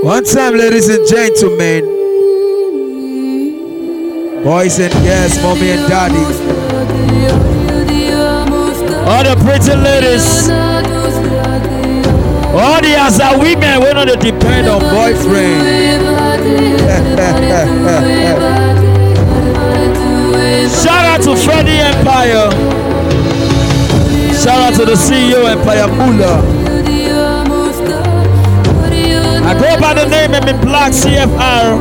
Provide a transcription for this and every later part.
One time, ladies and gentlemen, boys and girls, mommy and daddy, all the pretty ladies, all the other women, we don't depend on boyfriend. Shout out to Freddie Empire. Shout out to the CEO Empire Mula. I go by the name of Black CFR.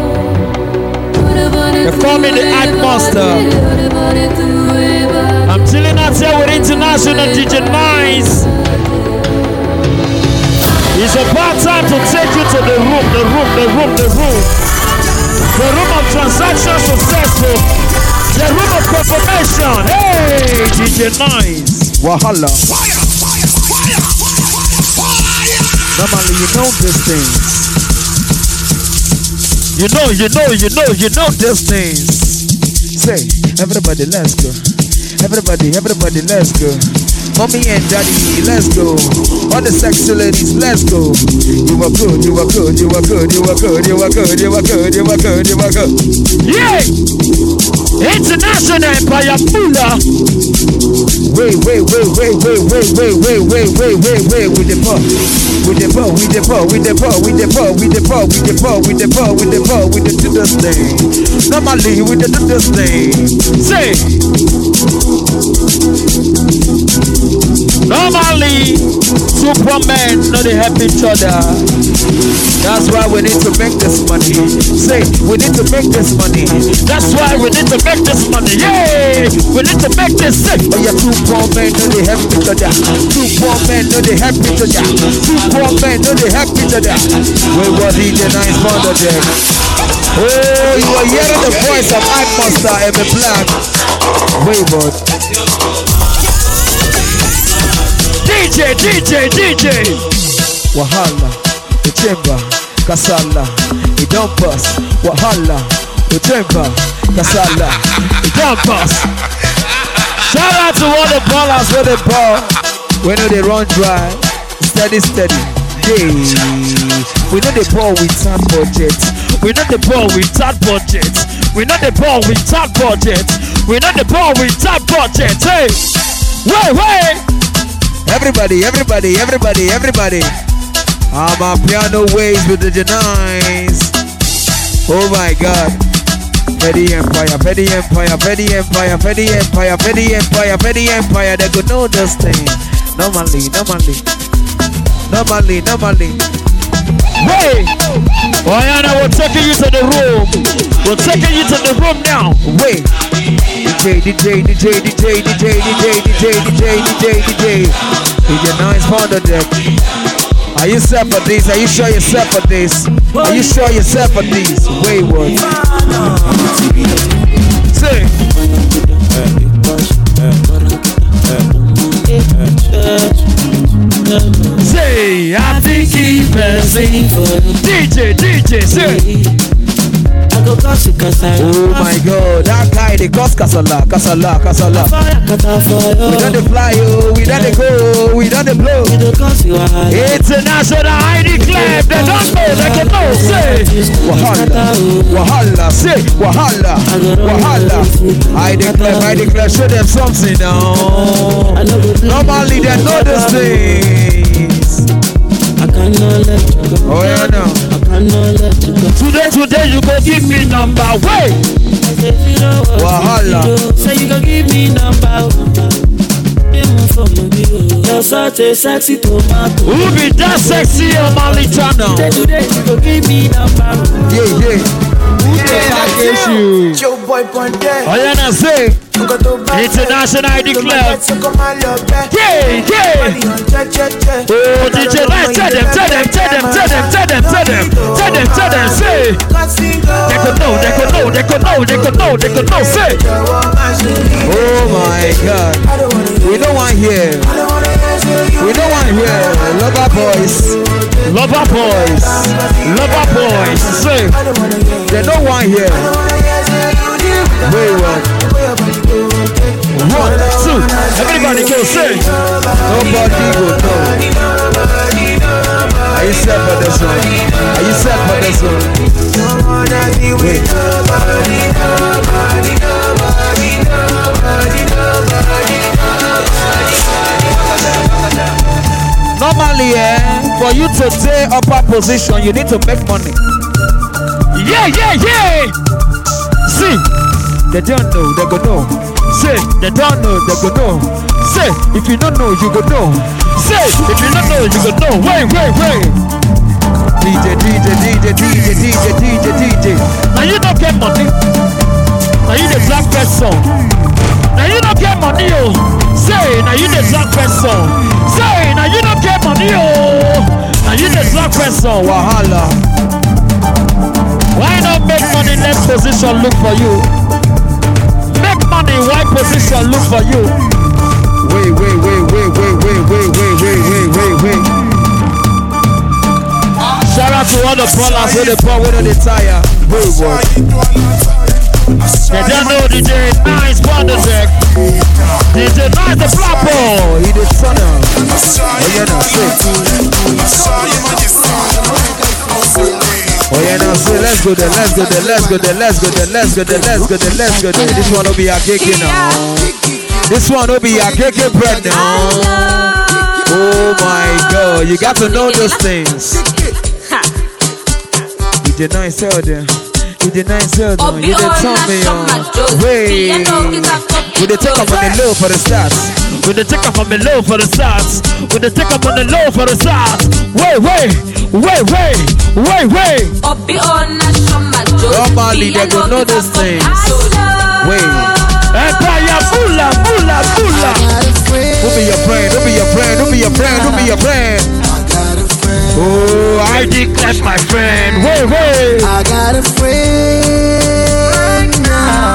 They call me the Act Monster. I'm chilling out here with international DJ Nice. It's about time to take you to the room of transaction successful. The room of confirmation. Hey, DJ Nice. Wahala. Normally, you know these things. You know these things. Say, everybody, let's go. Everybody, let's go. Mommy and daddy, let's go. All the sexy ladies, let's go. You were good. Yeah! International Empire Mula. Wait. With the ball. We the do this thing. Normally we do this thing. Say. Normally, Superman, no, they help each other. That's why we need to make this money. Say, we need to make this money. That's why we need to make this money. Yay! We need to make this sick. Oh yeah, two poor men, no, they help each other. Two poor men, no, they help each other. Two poor men, no, they help each other. We were DJ Nice Bonder Jack. Oh, you are hearing the voice of Ike Monster and the Black. Wayward. DJ. Wahala, the chamber, Kasala, it don't bust. Wahala, the chamber, Kasala, it don't bust. Shout out to all the ballers with the ball. We know they run dry, steady. Hey, we know the ball with tight budget. We know the ball with tight budget. We know the ball with tight budget. We know the ball with tight budget. Hey, wait. Everybody. I'm on piano waves with the Janines. Oh my God. Petty Empire. They could know this thing. Normally. Wait. Oyana, we're taking you to the room. We're taking you to the room now. Wait. DJ. DJ Nice Bonder Deck. Are you set for this? Are you sure you're set for this? Are you sure you're set for this? Wayward. Say. Say, I think he passing for DJ, say. Oh my God, that guy they cause Kasala. We don't fly, we don't go, we don't blow. International ID Club, they don't know, they can know. Say, Wahala, say, Wahala. I declare, show them something now. Normally they know these things. I cannot let you go. Oh yeah, no. I cannot let you go. Today you go give me number. Wait. Wahala. Say you go give me number. You're such a sexy tomato. Who be that sexy on my channel? Today you go give me number. Yeah. Who the package you? Joe boy Ponte. Oh yeah, now say. International ID Club. Yeah. Oh, DJ Nice, tell them. Say. They could know. Say. Oh my God. We don't want here. Lover boys. Say. They don't want here. Wayward. 1, 2, everybody go say. Nobody will know. Are you set for this one? Are you set for this one? Wait. Normally, for you to stay upper position, you need to make money. Yeah. See, they don't know, they go know. Say, they don't know, they go know. Say, if you don't know, you go know. Say, if you don't know, you go know. Wait. DJ. Now you don't get money. Now you the black person. Now you don't get money, oh. Say, now you the black person. Say, now you don't get money, oh. Now you the black person. Wahala. Why not make money? Let position look for you. Make money. Why position look for you? Wait. Shout out to all the ballers with the ball with the tire. They don't know DJ Nice Wonder Deck. DJ Nice the flapper. He the sonner. Oh yeah, now say let's go there. This one will be our cake now. This one will be our cake bread now. Oh my God, you got to know those things. You did not sell them. You did not tell me wait. Would they take up on the low for the stats? Would they take up on the low for the stats? Would they take up on the low for the stats? Wait. Normally they don't know those things. Wait. Empire, bula. Who be your friend? Oh, I declare my friend. Wait. I got a friend now.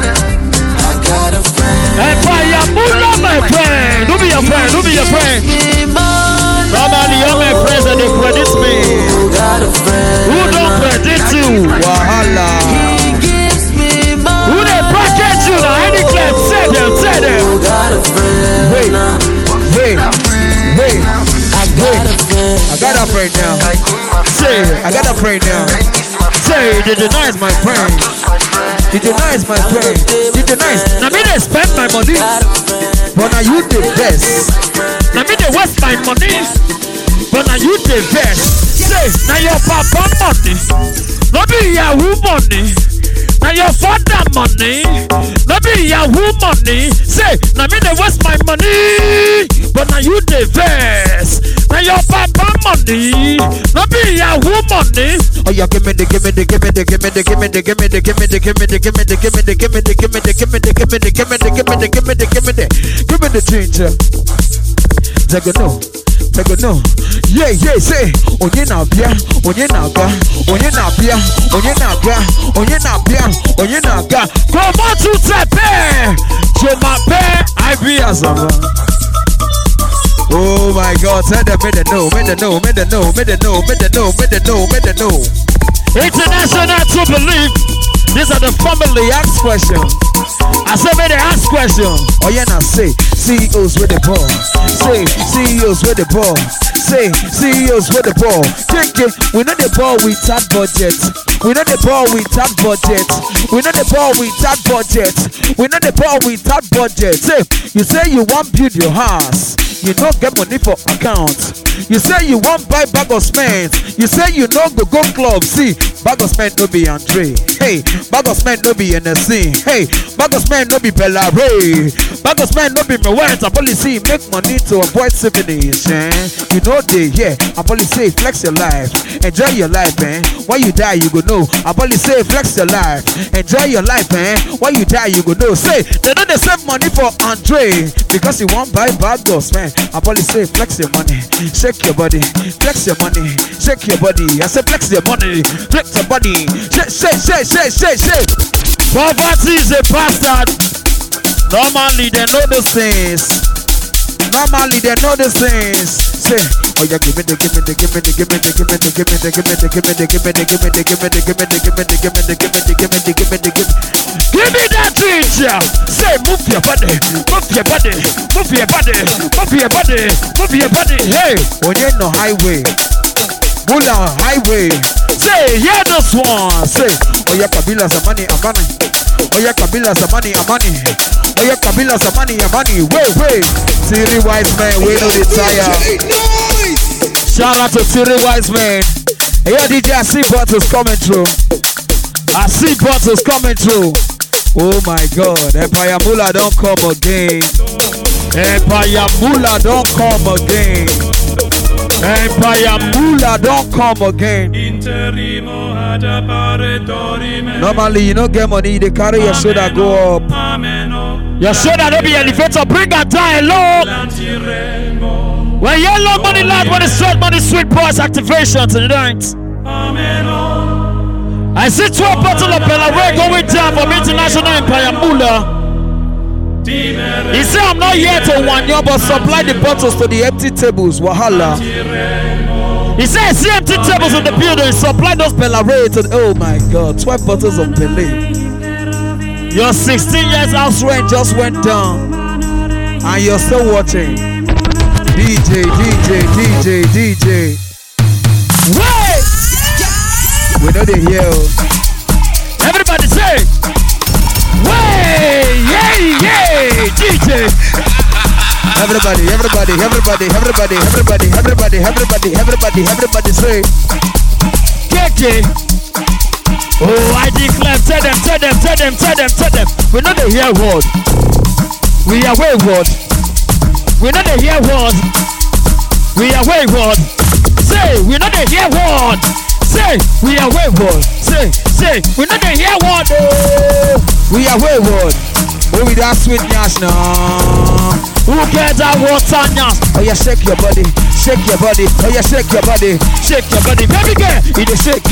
Empire, bula, my friend. Who be your friend? Normally all my friends and they credit me. Who don't credit you? Wahala. Who they package you now? I declare, say them. Wait. I got a friend now. Say, I got a friend now. Say, did you nice my friend? Did you nice my friend? Did you nice? Now me they spend my money, but now you the best. Now me they waste my money, but now you the best. Say, now your papa money, not be Yahoo money. Now your father money, not be Yahoo money. Say, now me they waste my money, but now you the best. Now your papa money, not be Yahoo money. Oh yeah, give me the ginger. Take a no. Yeah, say, onye na bia. Come on to Tepe. Jomape, I be as a man. Oh my God, tell them, make them know. International to believe. These are the family ask questions. I say, may they ask questions. Oh yeah, now say, CEOs with the ball. Say, CEOs with the ball. Say, CEOs with the ball. We know the ball without budget. We know the ball without budget. Say, you say you want build your house. You don't get money for account. You say you want buy bag of cement. You say you don't go club. See, bag of cement no be Andre. Hey, bag of cement no be NSC. Hey, bag of cement no be Bella Ray. Bag of cement no be my words. I policy make money to avoid syphilis. You know they I policy flex your life. Enjoy your life, man. When you die, you go know. I policy flex your life. Enjoy your life, man. When you die, you go know. Say, they don't save money for Andre because you want buy bag of cement. I policy flex your money. Shake your body, flex your money, shake your body. I say flex your money, flex your body. Shake. Poverty is a bastard. Normally they know those things. Say, oh yeah, give me the give me that teacher. Say, move your body. Hey, when you're in the highway, Mula Highway. Say, hear this one. Say, oh yeah, Kabila Zamani Amani. Oh yeah, Kabila Zamani Amani. Oh yeah, Kabila Zamani Amani. Wait. Siri Wise Man, we know the tire. Shout out to Siri Wise Man. Hey, yeah, DJ, I see bottles coming through. I see bottles coming through. Oh my God, Empire Mula don't come again. Empire Mula don't come again. Empire Mula don't come again. Normally, you don't get money, they carry your shoulder go up. Your shoulder don't be elevator, bring her down low. When yellow money light, when it's sweet boys activation tonight. I see 12 bottles of Bellaway going down from International Empire Mula. He said, I'm not here to one year, but supply the bottles to the empty tables. Wahala. He said, I see empty tables in the building. Supply those Bellaway to. Oh my God, 12 bottles of Bellaway. Your 16 years house rent just went down, and you're still watching. DJ. Wait! We know they hear. Everybody say, way, yeah, DJ. Everybody say, KK. Oh, I declare, tell them. We know they hear word. We are wayward. We know they hear word. We are wayward. Say, we know they hear word. Say, we are wayward. Say, we know they hear word. We are wayward. Oh, with that sweet nash now. Who gets that water nash? Oh, yeah, shake your body. Oh, yeah, shake your body. Baby girl, in the shake.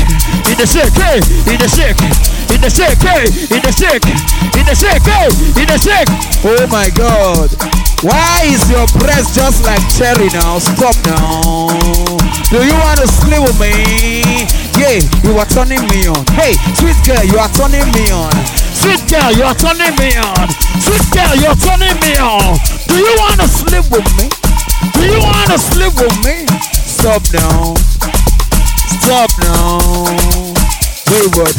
Oh my God. Why is your breast just like cherry now? Stop now. Do you want to sleep with me? Yeah, you are turning me on. Hey, sweet girl, you are turning me on. Sweet girl, you are turning me on. Do you want to sleep with me? Stop now. Wayward.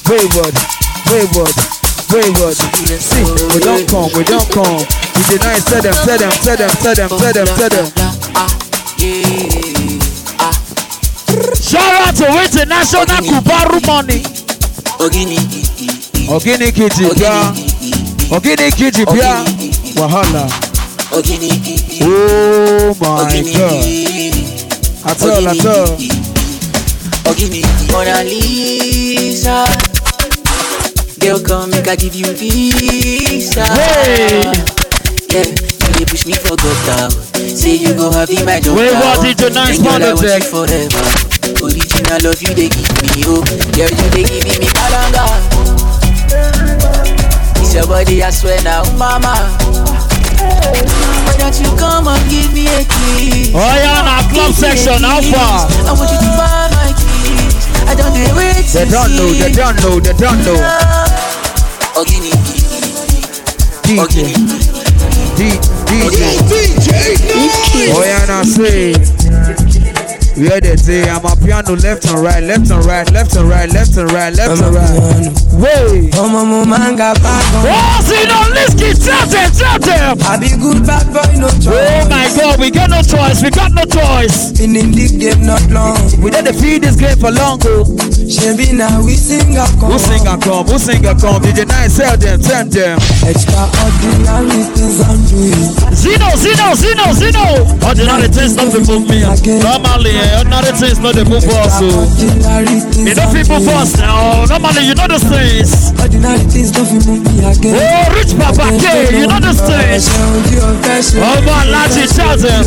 See, we don't come. We deny, tell them. Shout out to International Kubaru money. Ogini Kiji Bia. Wahala. Oh my God. At all. Mona Lisa, girl, come make I give you visa. Hey. Yeah, you push me for God. Say you go have in my job. Wait, what did you nice mother take? Forever. Original love you they give me, oh. Girl, you they giving me kalanga. It's your body, I swear now, mama. Why don't you come and give me a kiss? Oh yeah, now club section, how far? I want you to buy my kiss. I don't do it. They don't know. DJ. Oh yeah, now say. We heard it say I'm a piano left and right. Way. Oh, see no Liski, tell them. I be good bad boy, no choice. Oh my God, we got no choice. Been in this game not long. We didn't feed this game for long, though. Shabby now we sing a come. Who sing a come? DJ Nice, tell them. Extraordinary things I'm doing. Zeno. Ordinary things not to move me. Normally, ordinary things not to move us. You know people first now. Normally, you know the things. Ordinary things don't move me again. Oh, Rich Papa K, you know the things. Oh, man, Lachi, tell them.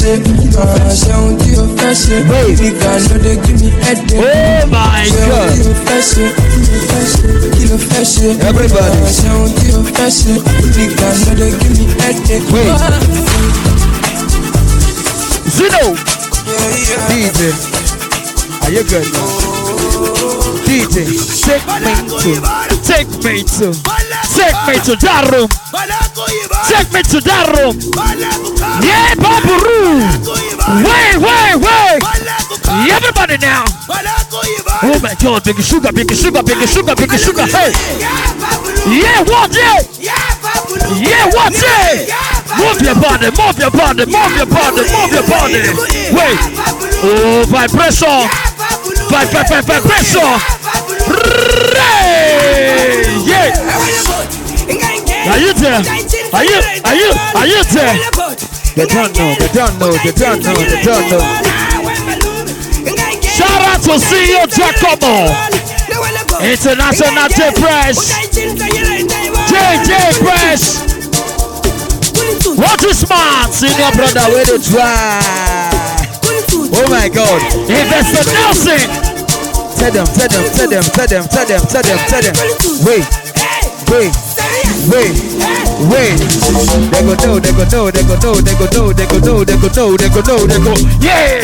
Oh, my God. Everybody. Wait. Zeno. DJ. Are you good now? DJ, take me to that room. Yeah, Babu. Wait. Everybody party now. Oh my God, big sugar, big sugar, big sugar, big sugar. Hey. Yeah, what? Yeah. Yeah, what? Yeah. Move your body, move your body, move your body, move your body. Wait. Oh, vibration. Vibration. Yeah. Are you there? Are you there? They don't know. Shout out to CEO Giacomo, International J Press, JJ Press. What is smart? Senior brother, where they try. Oh my God. Investor Nelson. Tell them. Wait. They go know. Yeah.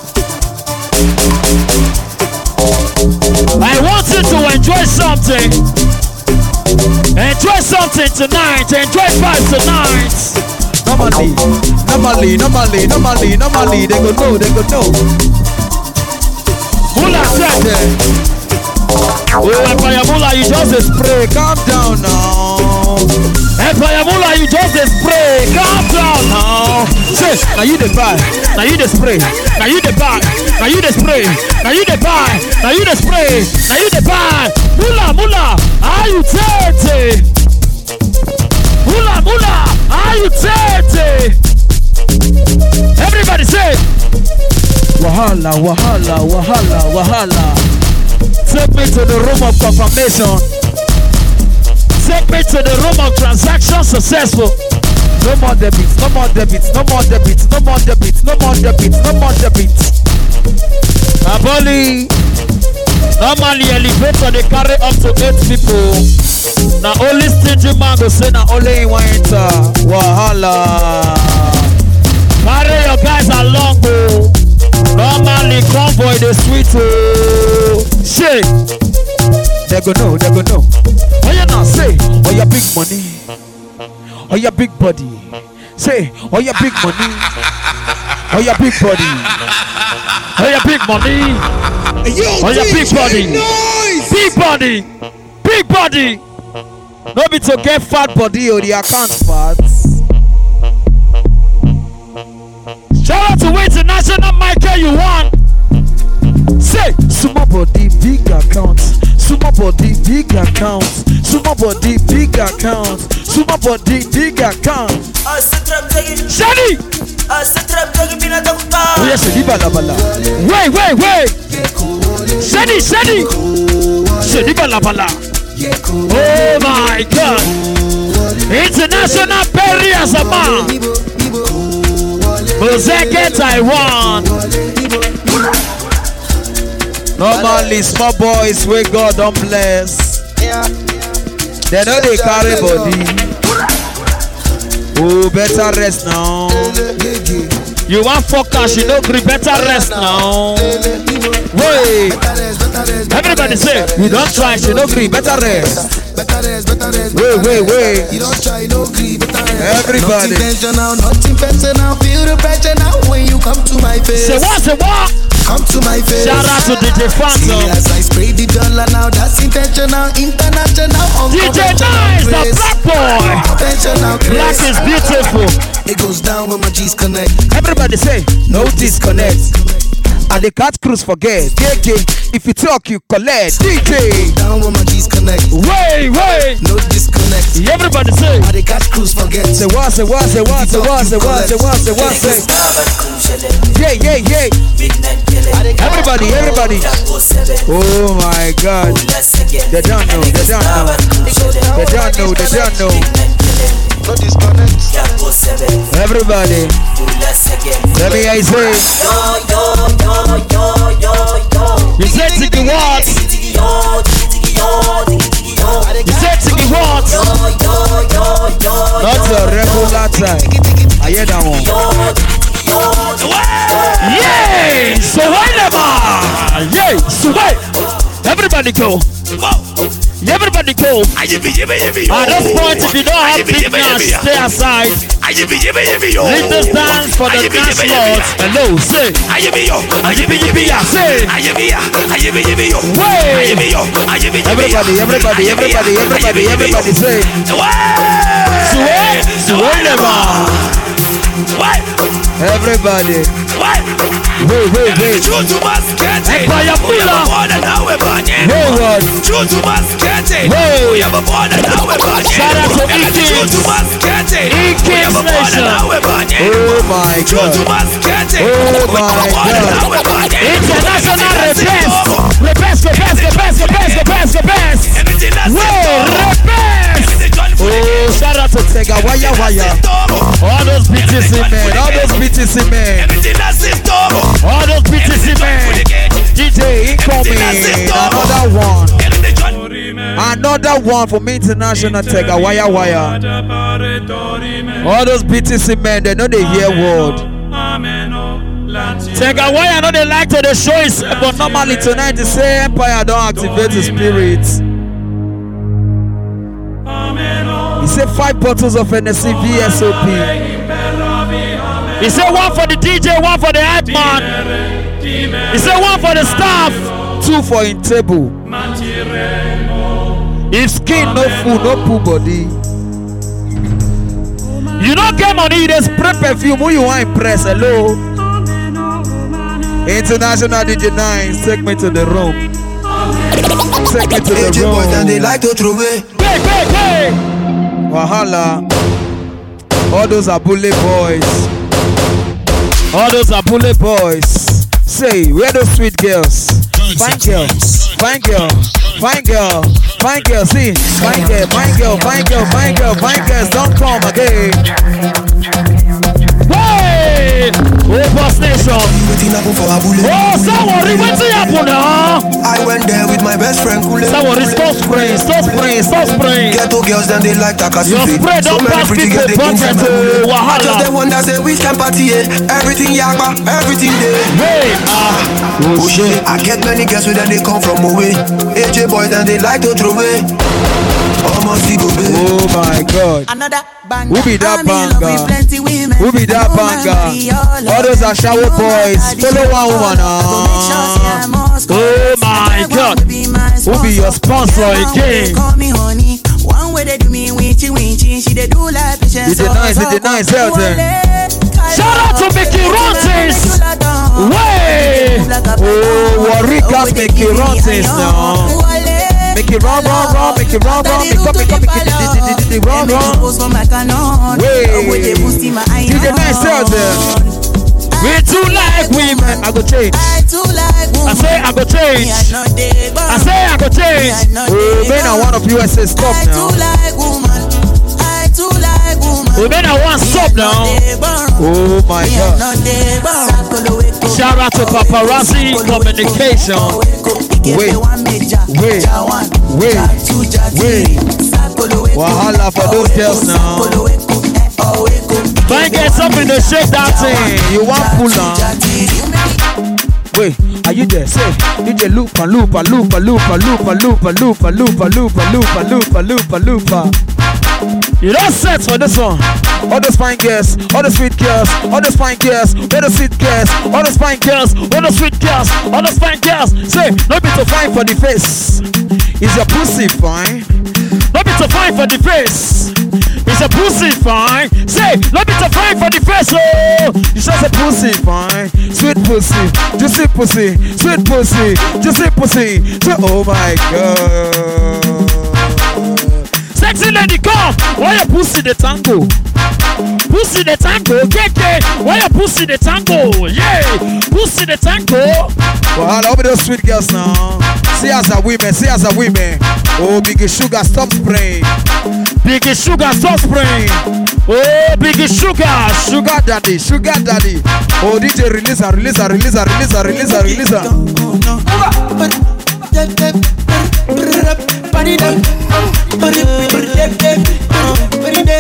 I want you to enjoy something. Enjoy something tonight. Enjoy vibes tonight. Normally. They go know. Mula said. Oh, Empire Mula, you just a spray. Calm down now. Empire Mula, you just a spray. Calm down now. Say, now you the buy. Now you the spray. Now you the buy. Now you the spray. Now you the buy. Now you the spray. Now you the buy. Mula, are you dirty? Mula, are you dirty? Everybody say, Wahala. Take me to the room of confirmation. Take me to the room of transaction successful. No more debits. Aboli. Normally elevator they carry up to 8 people. Now only stingy man go say now only one enter. Wahala. Carry your guys along, bro. Normally convoy the sweet. Shit. They go know. Oh you now say, oh your big money. Oh your big body. Say, oh your big money. Oh your big body. Oh your big money. Oh your big body. Big body. No be to get fat body or the account fat. Shout out to International Michael you want. Say, small body, big account. Small body, big account. Small body, big account. Small body, big account. Shady! Oh yes, Shady Balabala. Wait. Shady Balabala. Oh my God. International Perry as a man. Mozeke Taiwan. Normally small boys where God don't bless. They know they carry body. Oh, better rest now. You want focus, you know, better rest now. Wait. Everybody say, you don't try, you know, better rest. Wait. You don't try, no grief. Everybody. Nothing personal, feel the pressure now when you come to my face. Say what? Come to my face. Shout out to DJ Phantom. As I spray the dollar now, that's intentional, international. DJ Nice, the black boy. Black is beautiful. It goes down when my G's connect. Everybody say, no disconnect. And the cat cruise forget. DJ, if you talk, you collect. DJ. Down when my G's connect. Wait. No disconnect. Everybody say. And the cat cruise forget. Say what? Yeah. Everybody. Oh my God. They don't know. No disconnect. Everybody. Let me hear you say. You said Tiki what? You said Tiki what? Not a regular time. I hear that one. Yay! So why never? Yay! So why? Everybody go. Everybody go. At this point, if you don't have big dance, stay aside. Lead this dance for the dance lords. Hello, say. Say. Everybody say. Everybody. Wait. Empire Pula. Forward. Shout out to E-Kings Nation. Oh my God. International repest. Oh, shout out to Tega Waya. All those BTC men. All those BTC men. DJ incoming. Another one from International Tega Waya. All those BTC men, they know they hear word. Tega Waya know they like to the show is, but normally tonight they say Empire don't activate the spirits. He said 5 bottles of NSC VSOP. He said 1 for the DJ, 1 for the hype man. He said 1 for the staff, 2 for in table. If skin no food, no poo body. You don't get money, you just spray perfume. Who you want to impress? Hello. International DJ 9, take me to the room. Take me to the room. And they like to throw away. Hey. Wahala. All those are bullet boys. Say, where those sweet girls? Fine girl. See, fine girls don't come again. Hey! Boss Nation. Oh, someone, what's happening now? I went there with my best friend. Someone, stop spraying. Ghetto girls, then they like Takasufi. Your spray don't pass people budget to Wahala. I just the one that say we can party, everything yakba, everything there. Hey, oh shit, I get many girls with them, they come from away. AJ boys, and they like to throw away. Oh my God. Who be that banger? All those are shower boys. Follow one woman. Oh my God. Who be your sponsor again? It's nice, shout out to Mickey Rontis. Way. Oh, Warriors Mickey Rontis now. Make it wrong. Make it wrong. Wait. DJ Nice tells them. We too like women. I go change. I say I go change. Oh, man, I want of USA stop now. Oh, man, I want stop now. Oh my God. Shout out to Paparazzi Communication. Wait. Wahala for those girls now. Try get something to shake that thing. You want pull now. Wait, are you there? Say, DJ loopa. You don't set for this one. All those fine girls, all the sweet girls, all those fine girls, all the sweet girls, all those fine girls, all the sweet girls, all those fine girls. Say, no be to fine for the face. Is your pussy fine? No be to fine for the face. Is your pussy fine? Say, no be to fine for the face. Oh, you just a pussy fine, sweet pussy, juicy pussy, sweet pussy, juicy pussy. So, oh my God. Sexy lady, come. Why you pussy the tango? Pussy the tango, KK. Why you pussy the tango? Yeah, pussy the tango. Well, all those sweet girls now. See as a women. Oh, Biggie Sugar, stop spraying. Biggie Sugar, stop spraying. Oh, Biggie Sugar daddy. Oh, DJ release her.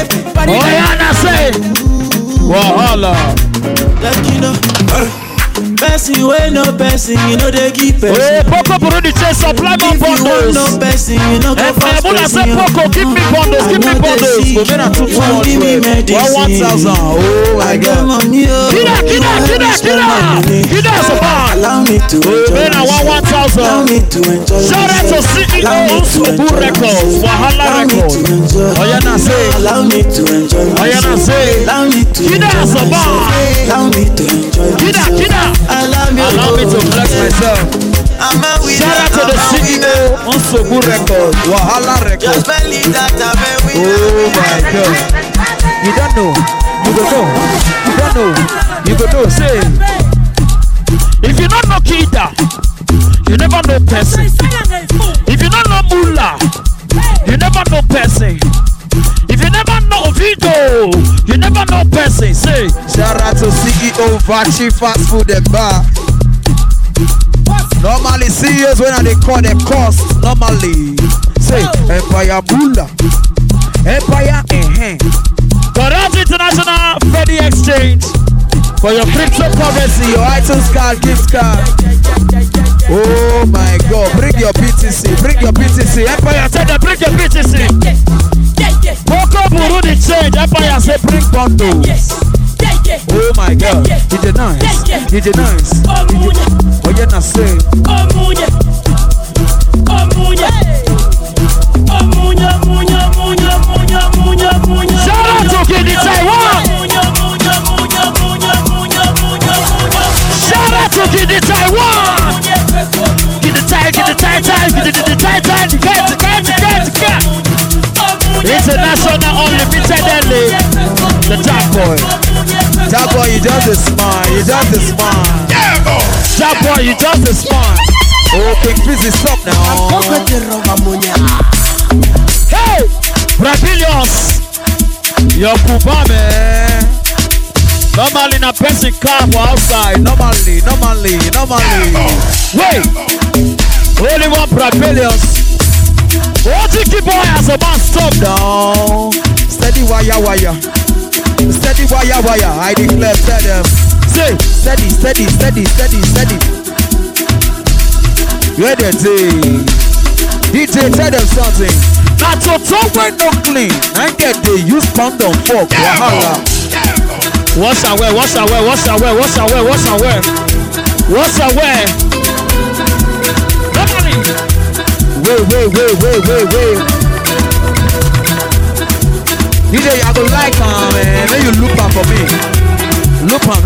Oh, yeah, say, Wahala. Person wey no person, you know they give person. Oh, Poco Burundi say supply more If you want bundles. no person, you know go fast Muna say person. Poco, give me bundles, give me bundles. Go men are 200. 1,000. Oh my God. Kida supply. Allow me to enjoy Men are myself. 1,000. Allow me to enjoy Shout out to CEO Unstoppable Records, Wahala Records. Oyana say, allow me to enjoy Oyana myself. say, Allow me to Kida enjoy supply. myself. Allow me to enjoy myself. Allow me to flex myself. I'm a winner. Shout out to the CEO Unstoppable Records, Wahala Records. Just believe that I'm a winner. Oh my God. You don't know. You go know. You don't know. You go know. Say. If you don't know Kida, you never know person. If you don't know Mula, you never know person. If you never know Vido, you never know person. Say. Shout out to CEO Vachi Fast Food and Bar. Normally CEOs when they call the cost. Normally. Say Empire Mula. Empire Corrupt International Freddy Exchange for your cryptocurrency, your iTunes card, gift card. Oh my God, bring your BTC, bring your BTC. Empire said that bring your BTC. Poco Burundi change. Empire said bring bundle. Oh my God, you did nice, you did nice. Oh yeah, now say. Shout out to Kidi Taiwan. Shout out to Kidi Taiwan. Kidi Taiwan. Get. International Unlimited LA. The Jack Boy. Jack Boy, you just a smile. You just a smile. Jack Boy, you just a smile. Oh, King Fizzy, stop now. Hey, Brazilians. Your Cuba, man. Normally, na person car for outside. Normally. Wait. Only one Brazilians. What you keep boy as a man stop down. Steady wire. Steady wire. I declare steady. Say steady. Where they say? DJ tell them something. Now to talk when no clean. I get they use condom for wahala. Wash away. Normally. Wait. DJ, I go like man. Then you look up for me. Look up.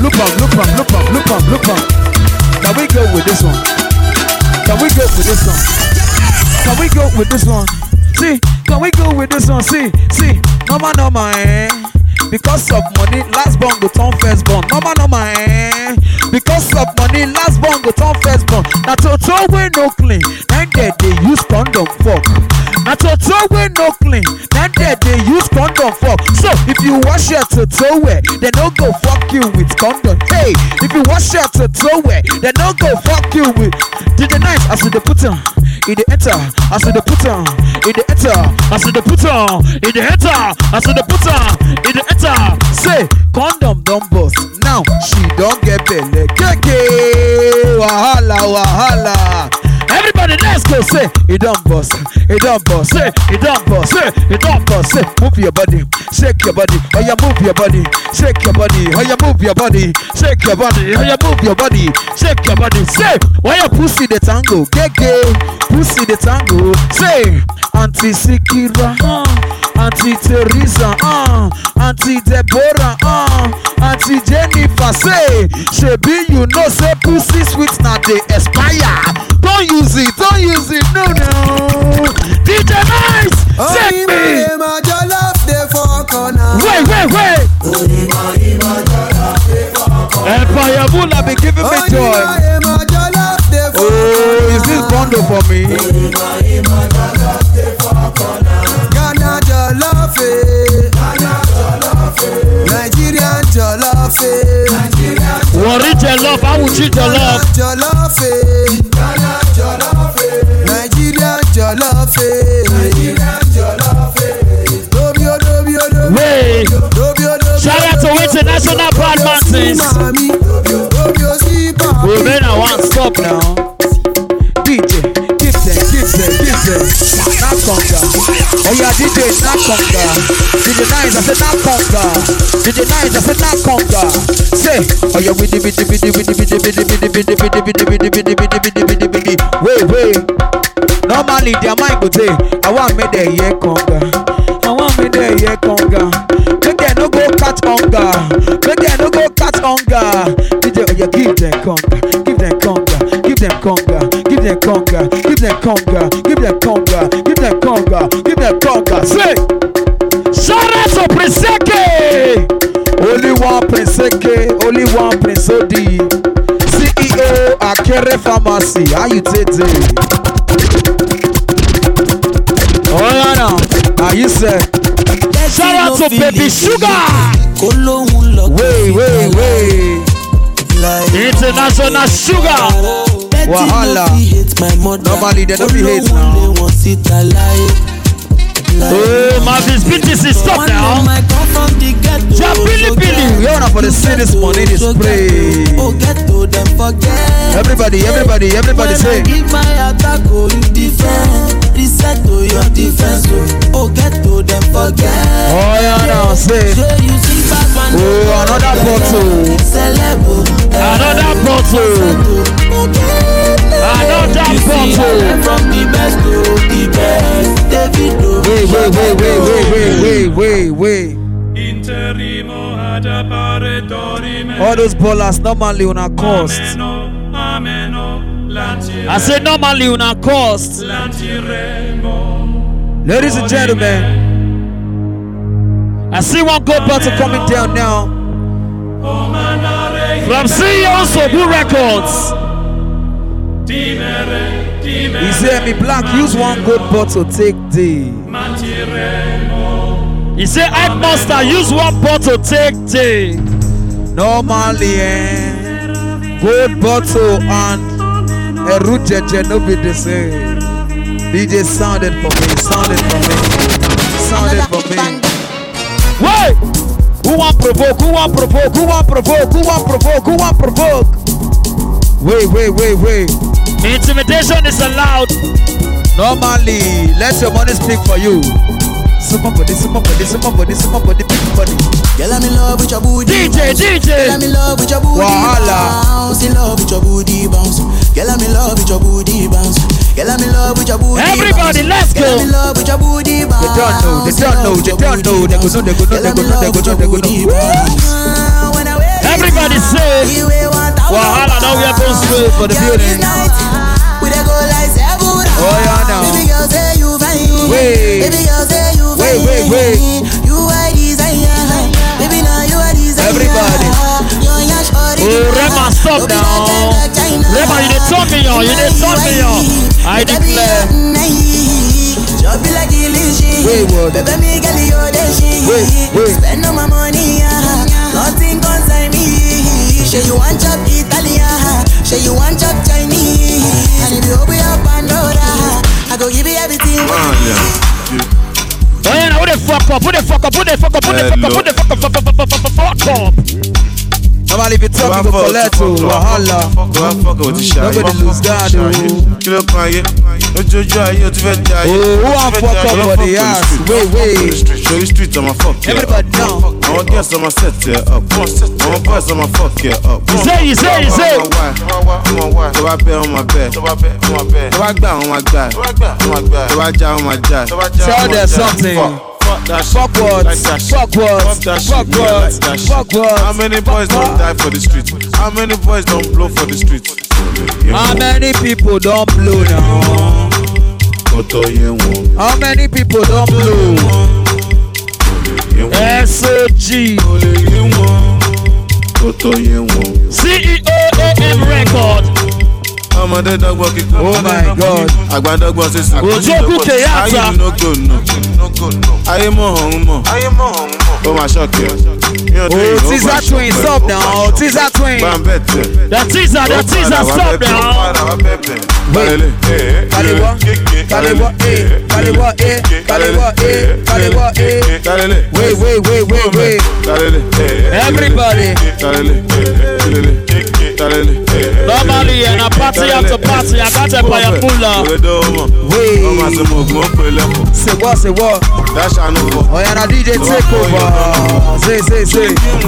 Can we go with this one? See, can we go with this one? See, normal, eh? Because of money, last born go turn first born. Normal, eh? Because of money, last born go turn first born. Now to throw away no clean, and they use condom fuck. Now to throw away no clean, and they use condom fuck. So if you wash your to throw away, they no go fuck you with condom. Hey, if you wash your to throw away, they no go fuck you with. Did the night as they put on, in the enter, as they put on, in the enter, as they put on, in the enter, as they put on, in the enter. Say condom don't bust. Now she don't get belly. Keke, wahala. Everybody, let's go. Say it don't bust. Say it don't bust. Say move your body, shake your body. Oh yeah, move your body, shake your body. Oh yeah, move your body, shake your body. Oh yeah, move your body, shake your body. Say why your pussy the tango? Keke, pussy the tango. Say Auntie Sikira, Auntie Teresa, Auntie Deborah, Auntie Jennifer. Say shebi you know say pussy sweet now they expire. Don't use it, no. DJ Nice, take me. Wait. Empire Mula be giving me joy. Oh, is this bundle for me? Ghana jollof, Nigerian jollof, Warri jollof, Awuchi jollof, Nigerian jollof, Wait, shout out to International Bad Mountains. Oh man, I want stop now. DJ, give them. Not conga. Oh yeah, DJ, not conga. DJ Nice, I said not conga. DJ Nice, I said not conga. Say, oh yeah, with the. Wait. Normally, their mind go say, I want me there, yeah, conga. Make them no go catch hunger. DJ, oh yeah, give them conga. Say, shout out to Preseke. Only one Prince Odi. CEO Akere Pharmacy. How you take it? Oh yeah, now. How you say? Shout out to Baby Sugar. Wait. International Sugar. Wahala. Normally they don't be hate now. Oh, Marvin's BTC, stop now. Billy. We are for the city's money this spray. Everybody say. Reset to your defense. Oh, get to them forget. Oh, yeah, now say. Oh, another bottle. From the best to the best. Wait. All those ballers normally on a cost. I said normally on a cost. Ladies and gentlemen, I see one gold bottle coming down now from CEOs of Blue Records. He said, me black, use one gold bottle, take day. He said, I monster, use one bottle, take day. Normally, gold bottle and a root no be the same. DJ sounded for me. Wait! Who want provoke? Wait. Intimidation is allowed. Normally, let your money speak for you. Somebody, big body. Girl, I'm in love with your booty. DJ. Girl, I'm in love with your booty. Bounce. In love with your booty bounce. Girl, I'm in love with your booty bounce. Girl, I'm in love with your booty. Everybody, let's go. Girl, I'm in love with your booty bounce. They don't know. They go know. Everybody say, Wahala, now we are going straight for the building. Oh yeah, now. Baby girl say you fine. Wait. Wait. You are desire. Baby now you are desire. Everybody. Oh, Rema, stop now. Rema, you didn't talk me on. I declare. Wait, what? Wait. Spend all my money, nothing concern me. Say you want chop Italian, say you want chop Chinese. And if you open up Pandora, I go give you everything. Oh yeah, now who the fuck up? Normally if you talk, you go collect to Wahala. Nobody lose that. Who want fuck up for the ass? Wait. Everybody down. I want guess on my set here up. I want boys on my fuck here up. You say. Do I bet on my bed? Do I down on my guy? Do I down on my guy? Tell them something. Fuck words. How many boys don't die for the streets? How many boys don't blow for the streets? How many people don't blow now? How many people don't blow? SOG CEO AM Record. Oh my God. Ojoku Keyata. I am oh my shock you. Oh, Teaser Twin, stop now. Teaser Twin. The teaser, stop now. Wait. Wait. Everybody. Normally, in a party after party, I got a fire puller. Say what? Oh yeah, now DJ take over. Say.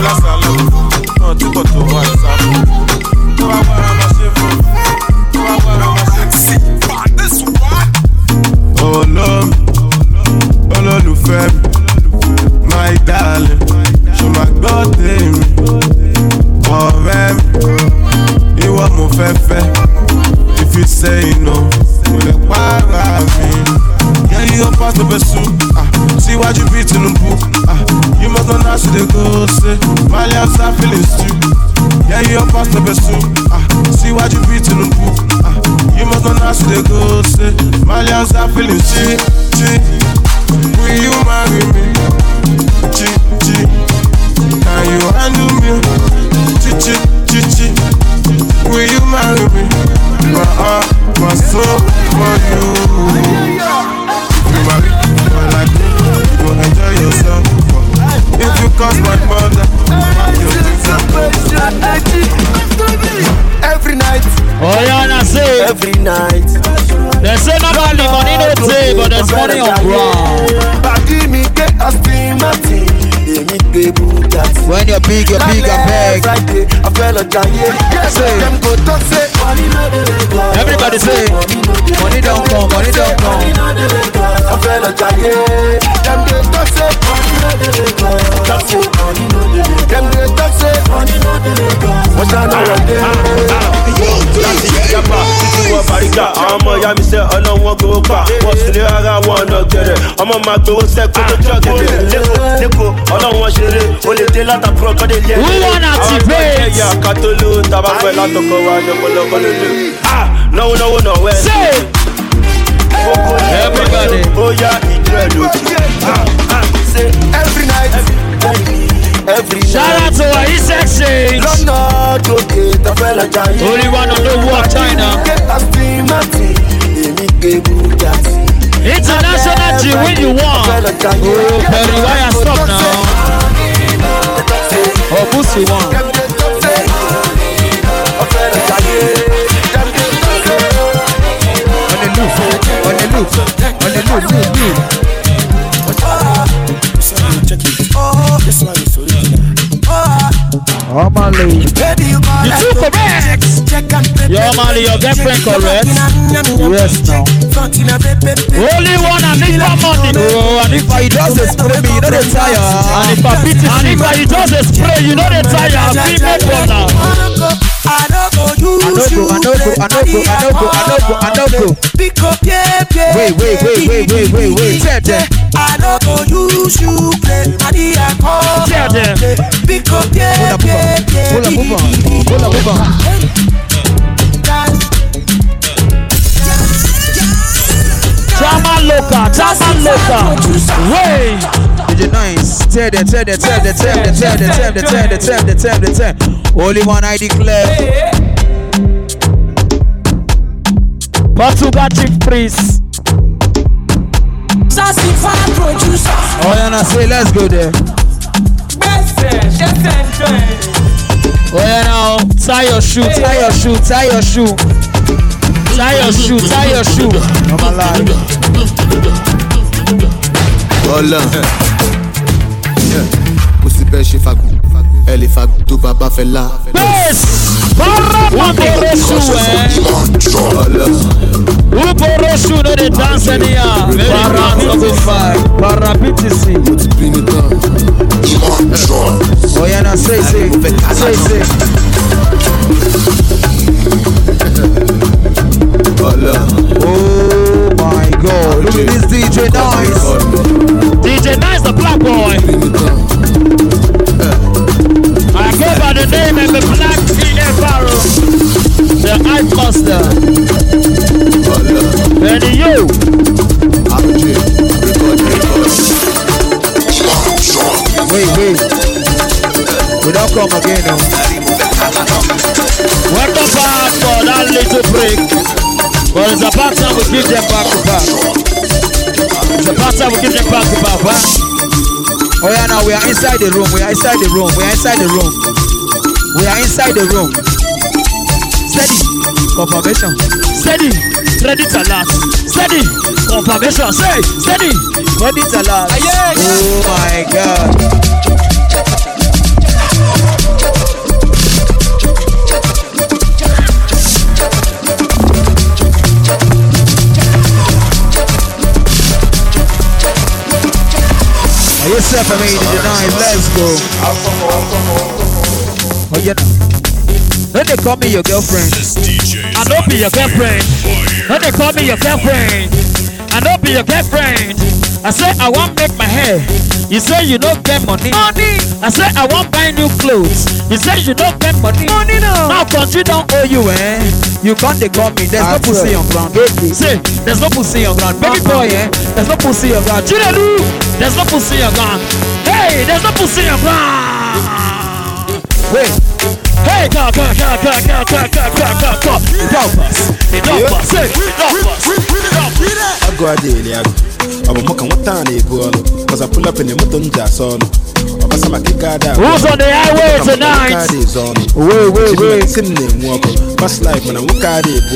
Oh no, olólùfẹ́ mi, my darling, ṣo ma gbọ́ tèmi, ọ̀rẹ́ mi, ìwọ mo fẹ́ fẹ́, if you say no, mo lè para mi. Yeah, you go pass the pursue, see what you be Tinubu, you must not know they go say, my lips are feelings too. Yeah, you go pass the pursue, see what you be Tinubu, you must not know they go say, my lips are feelings too. Will you marry me? Can you handle me? Will you marry me? My heart, my soul for you. If you marry my life, you gon' enjoy yourself. If you cost my mother, every night. Oh yeah, I say Every night. they say not only money no day, but there's money on ground. When you're big, I beg. Everybody say, money don't come. ọmọ ìyá mi sẹ́ ọlọ́wọ́n gbowó pa wọ́n sì lé ara wọn ọ̀nà gẹ̀rẹ̀ ọmọ máa gbowó sẹ́kù tó jọ gẹ̀dẹ̀ lẹ́kọ̀ọ́ ọlọ́wọ́n ṣeré ó lè dé látàkùrọ̀ kọ́dé lé àwọn ẹ̀yà kátóló tàbá fẹ́ látọkọ wa ní ọ̀pọ̀lọpọ̀ lóde náwó náwó ẹ̀ Everybody. ó yá ìjọ ẹ̀ lókè Every night. Shout out to our East Exchange. Only one on the walk, China. International G when you want. Oh, Perry, why I stop now? Oh, Pussy one. On the loop. This one is original. Oh, Mali. You too correct. Yo, Mali, your girlfriend correct? Yes, now. Only one and if I'm money. Oh, and if I does the spray me, you know they tire. And if I beat it, and if I does the spray, you know they tire. I feel no brother. I don't go. Wait. Tell them. I don't go use you play. Tell them. Pull up. Chama loca. Way. DJ Nice. Tell them. Only one I declare. Portugal chief priest. Oh, yeah, now say, let's go there. Oh yeah, now tie your shoe. I'm alive. Hola. Pussy belle chez Fagou. Elle est Fagou, tout papa fait là. Uporosu no dey dance anyhow. Parapitisi. Oh yeah, now say. Oh my God! Look at this DJ Nice. DJ Nice, the black boy. I go by the name of the Black DJ Pharaoh, the Hype Master. Benny you. Wait. We don't come again now. Welcome back for that little break. But it's about time we give them back to back. Oh yeah, now we are inside the room. confirmation. Steady, ready to last. Steady, confirmation. Say, steady, ready to last. Oh my God. Yourself, I mean, the 9, let's go. Oh, you know. When they call me your girlfriend, I don't be your girlfriend. When they call me your girlfriend, I don't be your girlfriend. I say I want make my hair. You say you don't get money. I say I want buy new clothes. You say you don't get money. Now country don't owe you, eh? You can't they call me. There's no pussy on ground. Say there's no pussy on ground. Baby boy, eh? There's no pussy on ground. Chidelu, there's no pussy on ground. Hey, there's no pussy on ground. Wait. Hey, go. Help us. Hey, help us. I go a daily. I'm walking what time they go because I pull up in the mountain solo. Who's on the highway tonight? Wait. Fast life when I walk out it,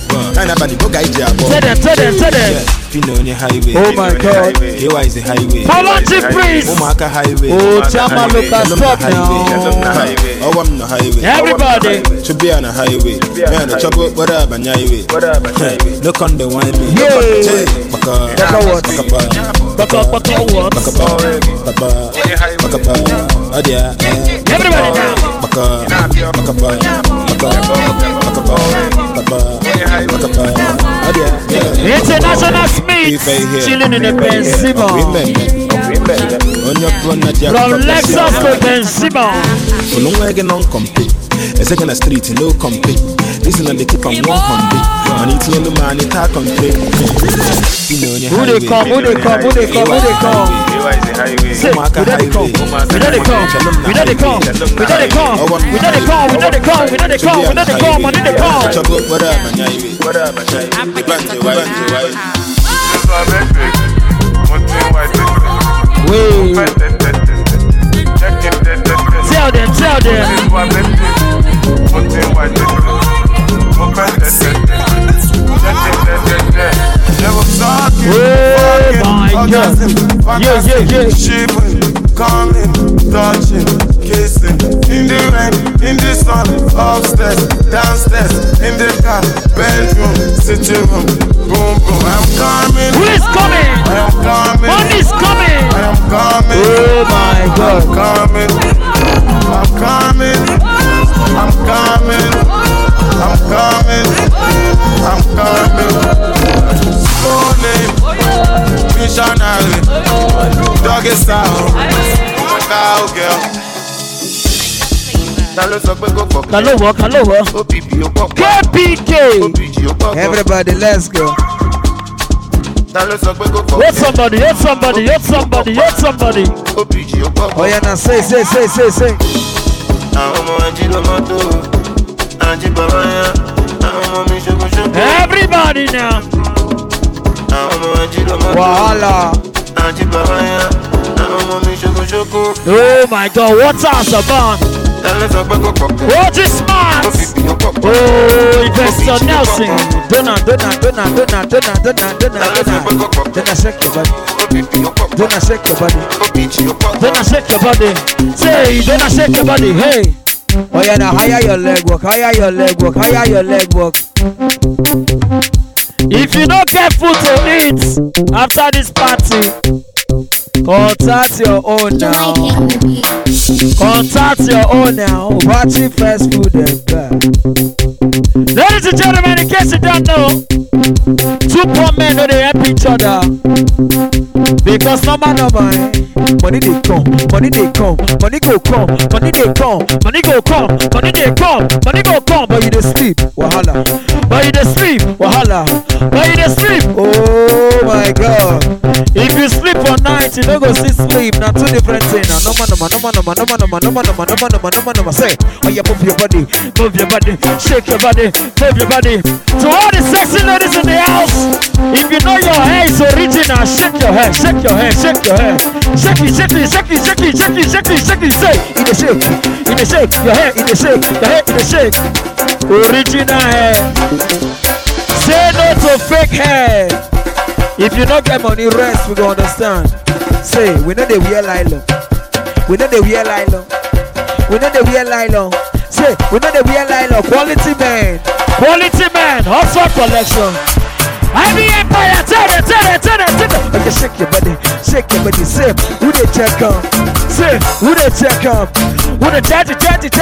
tell them. Oh my God. Here is the highway. Volunteer please. Oh, Chama, look at stop now. Oh, I'm the highway. Everybody should be on the highway. Man, the trouble, what up, and highway. Look on the wine. International Smith chilling in the Benzema. From Lexus to Benzema. For long way non compete. A second street no compete. Listen and they keep on 100. I need to know man it can't compete. Who they come? Say, who they come? We Tell them. Oh my God. Yeah. Shipping, calling, touching, kissing. In the rain, in the sun, upstairs, downstairs, in the car, bedroom, sitting room, boom, boom. I'm coming. Who is coming? I am coming. Money's coming. I am coming. Oh my God. I'm coming. I'm coming. I'm coming. I'm coming. I'm coming. Name, missionary, doggy style, cowgirl. Hello. KPK. Everybody, let's go. Hit somebody. Oh yeah, now say. Everybody now. Wahala. Oh my God, what's us about? What is smart? Oh, Investor Nelson. Donna, shake your body. Donna, shake your body. Say, Donna, shake your body. Hey. Oh yeah, now higher your leg walk. If you don't get food to eat after this party, contact your own now. Watching fast food and God. Ladies and gentlemen, in case you don't know, two poor men know they help each other. Because number, money they come, money go come, money go come, but you dey sleep, wahala. Oh my God. If you sleep for night, you don't go see sleep. Now two different things. Now no man. Say, oh yeah, move your body, shake your body, move your body. To all the sexy ladies in the house, if you know your hair is original, shake your hair. Shake it. Say, in the shake, your hair in the shake. Original hair. Say no to fake hair. If you don't get money, rest, we go understand. Say, we know they wear nylon. We know they wear nylon. We know they wear nylon. Say, we know they wear nylon. Quality man. Quality man. Hustle collection. I be Empire. Tell it. Okay, shake your body. Say, who they check on? Say, who they check on? Who they check on? Who they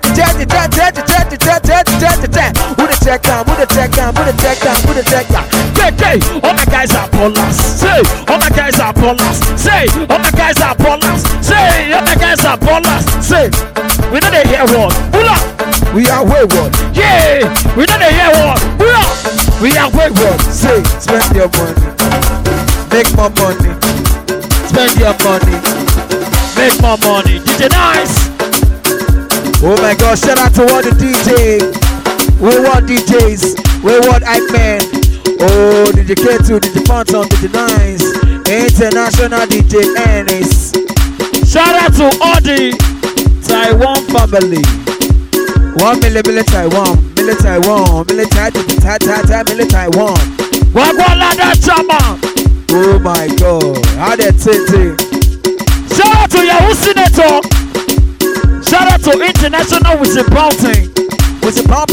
check on? Hey, all my guys are ballers. Say, all my guys are ballers. Say, all my guys are ballers. Say, all my guys are ballers. Say, we know they hear what? We are wayward. Yeah, we know they hear what? We are wayward. Say, spend your money. Make more money. Spend your money. Make more money. DJ Nice. Oh my God, shout out to all the DJs. We want DJs. We want hype man. Oh, DJ K2, DJ Phantom, DJ Nice, International DJ Ennis. Shout out to all the Taiwan family. 1 million Taiwan, million Taiwan, million Taiwan. Wagwalada Chama. Oh my God, how they take. Shout out to Yahoo Senator. Shout out to International with the Bounty. With the pump.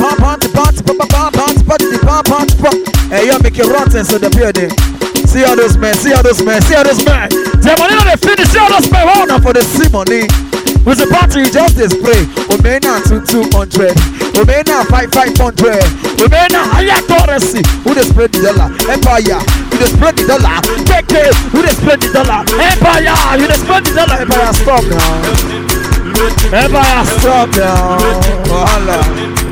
Hey, yo, make it rotten so the building. See all those men. Them money not they finish. See all those men. Hold on for the see money. With the party, just display. Omena 200. Omena 500. Omena higher currency. Who they spread the dollar? Empire. Who they spread the dollar? KK. Who they spread the dollar? Empire. You they spread the dollar. Empire stop now. Empire stop now. Voila.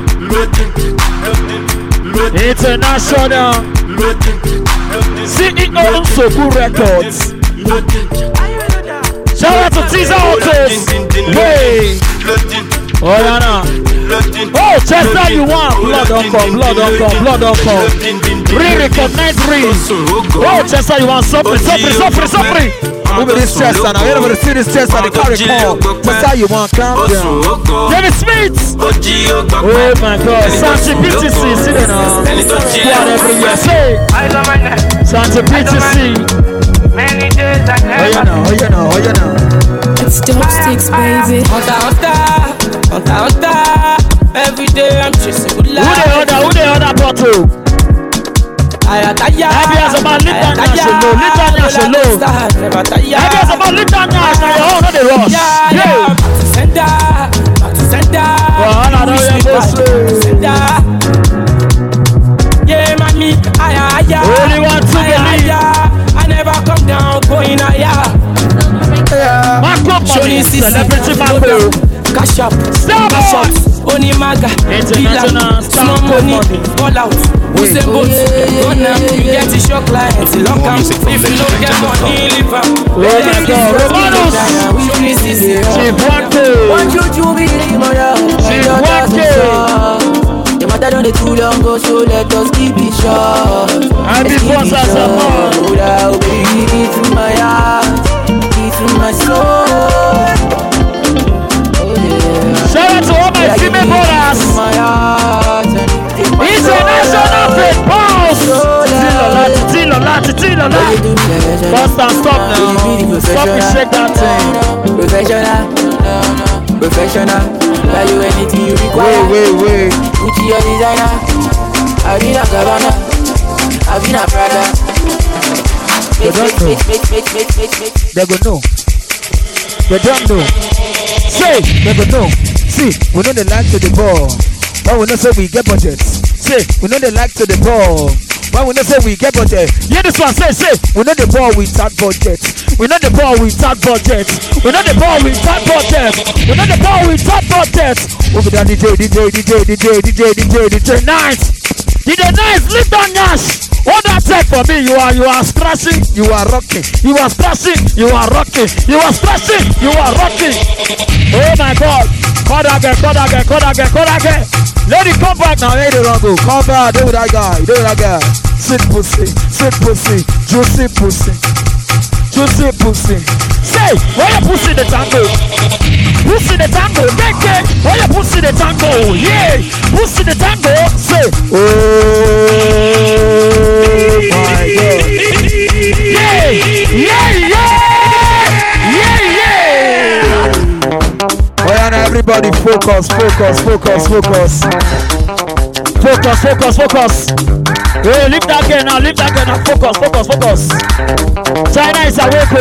International CEO Soku Records. Shout out to Tiza Autos. Hey. Oh, Yana. Oh, Chester, you want blood don't come. Re-recognize Reese. Oh, Chester, you want suffering. Who be this Chester now? You never see this Chester, the carry call. Chester, you want calm down. David Smith. Oh my God. Santi PTC, see them now. Squad everywhere. Say. Santi PTC. Oh, you know. It's dope sticks, baby. Hunter. Every day I'm chasing good life. Who the other bottle? Litania Shalom. Yeah, mommy, only one to believe. I never come down, going higher. Celebrity Marco. Cash up, Oni Maga, International Small money, all out. We say both, you get the shock clients. Long come, if you don't get money, live up. Romanos, the matter done too long ago, so let us keep it short. And before Sassamon, baby, it's in my heart, it's in my soul. Shout out to all my female brothers. International Fred Boss. Till a lot. Bust and stop now. Stop and shake that thing. Professional. Value anything you require. Wait. Gucci your designer. Avina Gabbana. Avina Prada. They go know. They don't know. Say, they go know. See, we know they like to the ball. But we know say we get budgets. Say, we know they like to the ball. But we know say we get budget. Yeah, this one say, we know the ball without budget. We know the ball without budget. We know the ball without budget. We know the ball without budget. Over there, DJ Nice. DJ Nice, lift on Nash. What that take for me? You are scratching, you are rocking. You are scratching, you are rocking. You are scratching, you are rocking. Oh my God. Call again. Let it come back now. Hey, they don't go. Come back. Do that guy. Sweet pussy. Juicy pussy. Say, where you pussy the tango? Pussy the tango. Where you pussy the tango? Yeah. who's in the tango? Say, oh my God. Yeah, yeah, yeah, yeah, yeah. Oh yeah, now everybody focus. Hey, leave that girl now, focus. China is awake,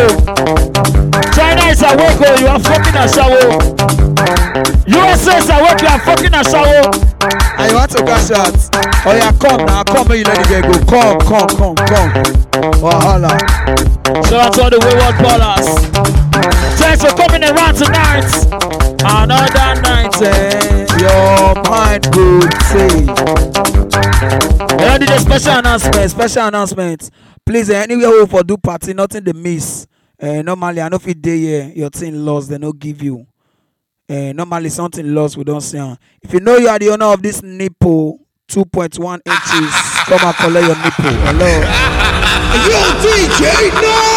you are fucking a shower. USA is awake, you are fucking a shower. And you want to cash out? Oh yeah, come, you let the girl go. Come. Wahala. So that's all the wayward ballers. Thanks for coming around tonight. Another night, your mind would say. I did a special announcement. Please, anywhere we for do party, nothing they miss. Normally, I know if it day here, your thing lost, they don't give you. Normally, something lost, we don't see. If you know you are the owner of this nipple, 2.1 inches, come and collect your nipple. Hello. Yo, DJ, no!